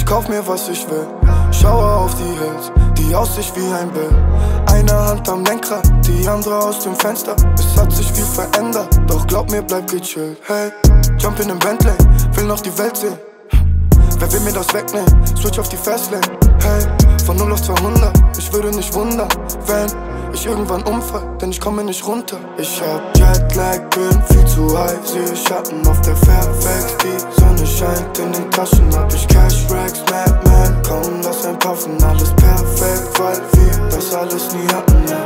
Ich kauf mir was ich will, schaue auf die Hills, die Aussicht wie ein Bild. Eine Hand am Lenkrad, die andere aus dem Fenster. Es hat sich viel verändert, doch glaub mir, bleib gechillt. Hey, jump in den Bentley, will noch die Welt sehen. Wer will mir das wegnehmen? Switch auf die Fastlane. Hey, von 0 auf 200, ich würde nicht wundern, wenn ich irgendwann umfall, denn ich komme nicht runter. Ich hab Jetlag, bin viel zu high, sehe Schatten auf der Fairfax. Die Sonne scheint, in den Taschen hab ich Cash Racks. Madman, kaum lass ein Puffen, alles perfekt, weil wir das alles nie hatten.